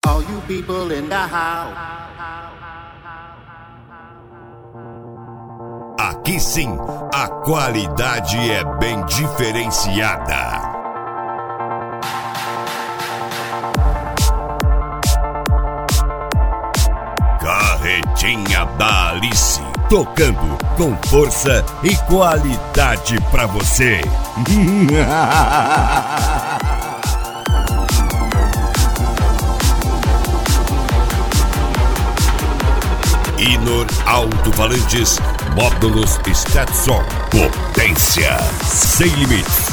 All you people in the house. Aqui sim, a qualidade é bem diferenciada. Carretinha da Alice, tocando com força e qualidade pra você. Inor Alto-Falantes, módulos Stetson, potência sem limites.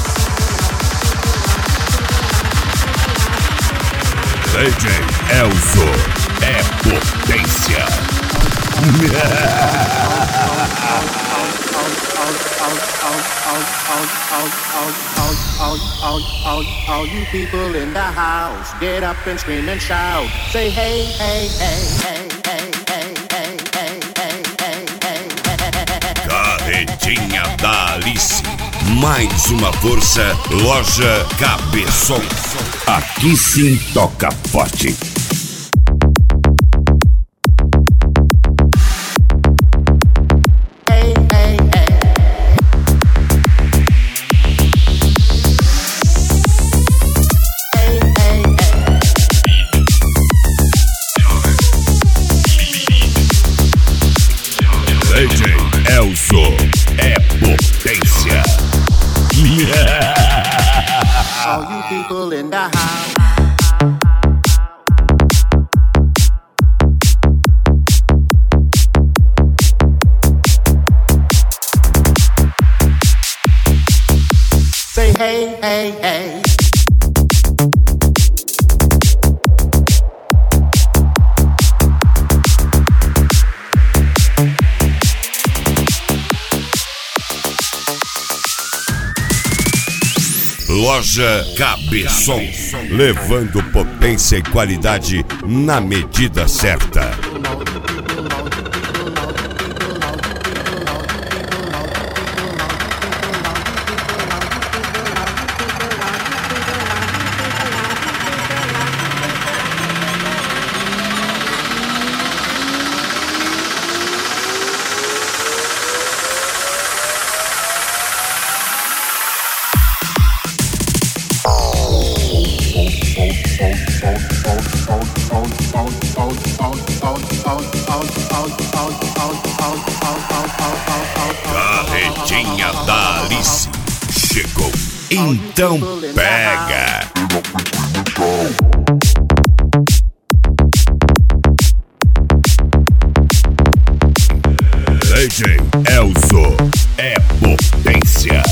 DJ Elzo, é potência. All you people in the house, get up and scream and shout. Say hey, hey, hey, hey, hey, hey, hey, hey, hey, hey, hey. Carretinha da Alice, mais uma força, loja Cabeção. Aqui sim toca forte. DJ Elzo, é potência. All you people in the house. Say hey, hey, hey. Loja Cabeção, levando potência e qualidade na medida certa. Carretinha da Alice chegou, então pega. DJ Elzo, é potência.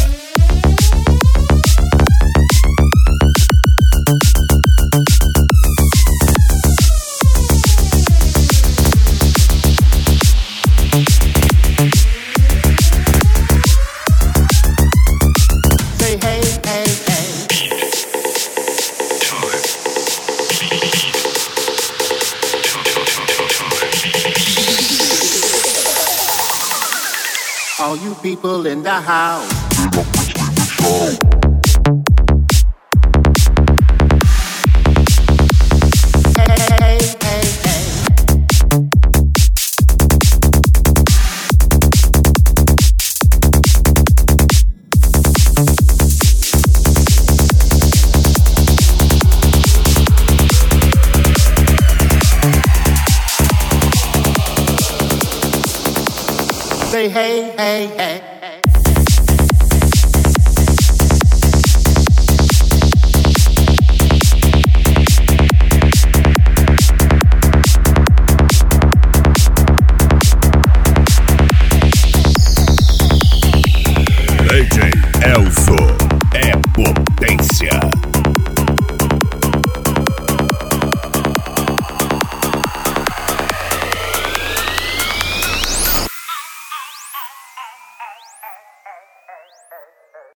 All you people in the house. Hey, hey, hey. Say hey, hey, hey. DJ Elzo, é potência.